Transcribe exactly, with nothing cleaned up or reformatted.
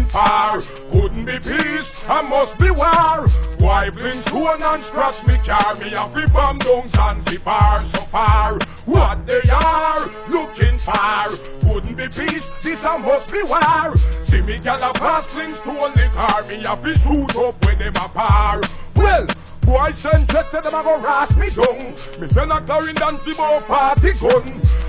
looking for. Couldn't be peace, I must be war. Wibling stone and scratch me car. Me have to bomb down Zanzibar so far. What they are looking for. Couldn't be peace, this I must be war. See me gal a pass cling stone the car. Me have to shoot up when them a par. Well, boy send threats say them a go ras me down. Me send a Clarendon the bow party gun.